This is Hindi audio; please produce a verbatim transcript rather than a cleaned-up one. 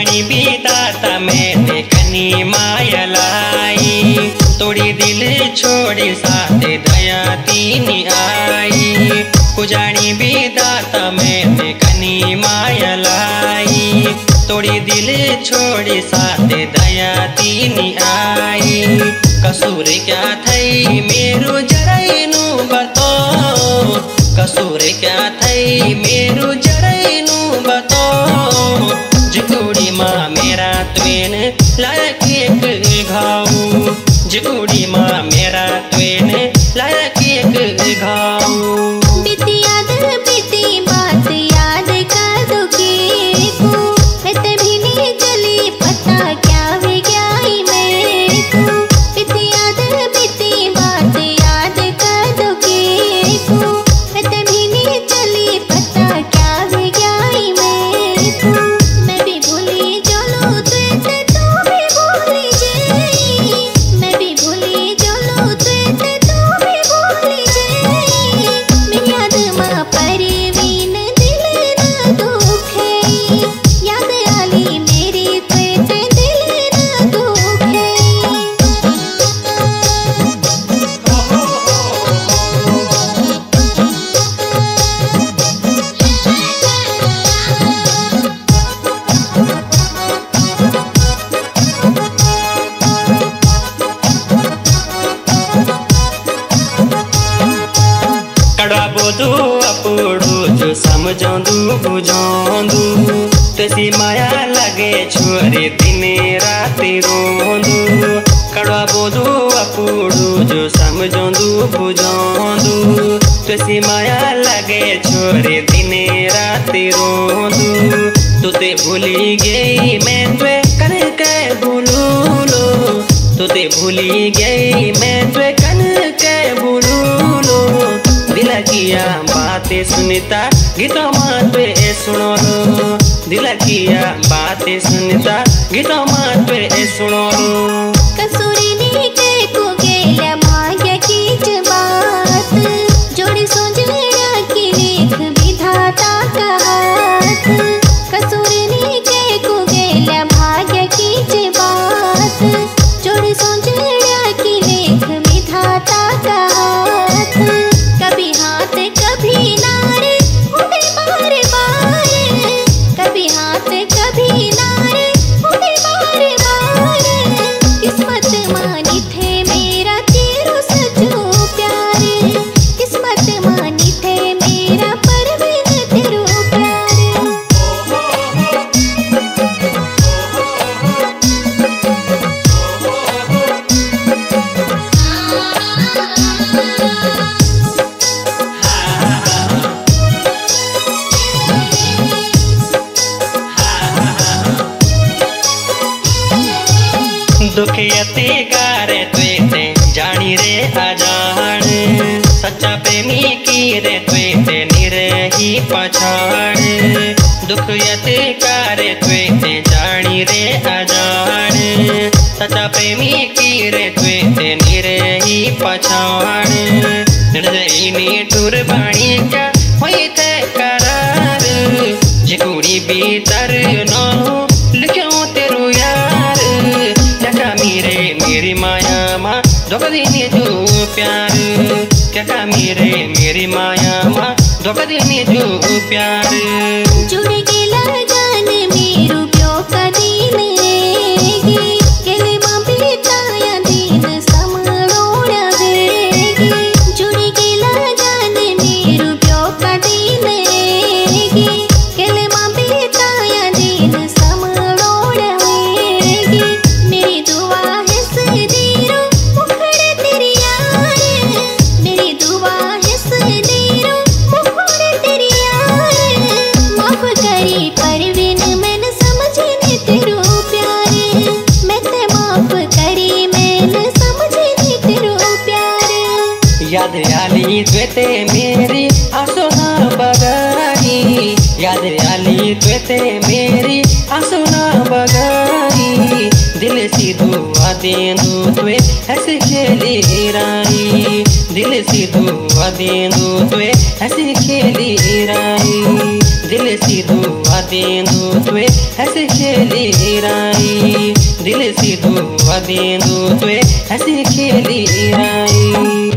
कुजानी बीताता मैंने कनी माया लाई, तोड़ी दिल छोड़ी साथे दया तीनी आई। कुजानी बीताता मैंने कनी माया लाई, तोड़ी दिल छोड़ी साथे दया तीनी आई। कसूर क्या थई मेरो जरैनु बताओ, कसूर क्या थई मेरो जरैनु बताओ। जिकुड़ी माँ मेरा त्वेन लायक एक घाऊ, जिकुड़ी माँ मेरा त्वेन लायक एक घाऊ। बीती याद बीती बात याद कर दो के को, मैं भी नहीं जली पता क्या है क्या ही मेरे को। बीती याद बीती बात याद कर दो के को, मैं भी नहीं जली पता क्या है क्या ही मेरे को। मैं भी भूली चलो तुझे तू भी भूली जाई, मैं भी भूली चलो तुझे तू भी भूली जाई। मेरी याद माँ परवीन दिल ना दुखे, याद आली मेरी तुझे दिल ना दुखे। కడబోదు అప్పుడు जो समझौंदू बुझौंदू, तसी माया लगे छोरे दिने राति रोंदू। कड़बोदू अपूडू जो समझौंदू बुझौंदू, तसी माया लगे छोरे दिने राति रोंदू। तुते भूली गई मैं त्वे कन के भूलू लो, तुते भूली गई मैं त्वे कन के भूलू लो। दिल किया बातें सुनता गीतों माते सुनो लो, दिल किया बातें सुनता गीतों माते सुनो लो। कसूरी नी के को गेल्या भाग्य की बात, जोड़ी सोचना की लेख विधाता का हाथ। कसूरी नी के को गेल्या भाग्य की बात, जोड़ी सोचना की लेख विधाता का हाथ। कभी हाथ कभी नारे उड़े बार बार, कभी हाथ कभी नारे उड़े बार बार। किस्मत मानी थे मेरा तेरो सजो प्यार, किस्मत मानी थे मेरा परवीन तेरो प्यार। दुखियते गारे त्वेते जानी रे अजान, सच्चा प्रेमी की रे त्वेते निरही पछाड़। दुखियते गारे त्वेते जानी रे अजान, सच्चा प्रेमी की रे त्वेते निरही पछाड़। निर्दयी टूर बाणी क्या हुई थे करार, जिकुड़ी भीतर नो लिखो तेरू यार। क्या मेरे मेरी माया माँ धोखा देने जो प्यार, क्या मेरे मेरी माया माँ धोखा देने जो प्यार। जुड़ के लगन मेरो प्यो का दिन रेगी, केले माँ बेताया दिन समरोड़ वेगी। जुड़ के लगन मेरो प्यो का दिन रेगी, केले माँ बेताया दिन समरोड़ वेगी। मेरी दुआ है सदीरो मुखड़े तेरी यार, मेरी दुआ है सदीरो मुखड़े तेरी यार। माफ करी परवीन मैंने समझने तेरो प्यार, मैं ते माफ करी मैंने समझने तेरो प्यार। याद आली त्वेते मेरी आसोना बगाई, याद आली त्वेते मेरी आसोना बगाई। दिल सी दुआ देंदू त्वे ऐसे खेली राई, दिल सी दुआ देंदू त्वे ऐसे खेली राई। दिल सी दुआ देंदू तुए हंस खेली राई, दिल सी दुआ देंदू तुए हंस खेली राई।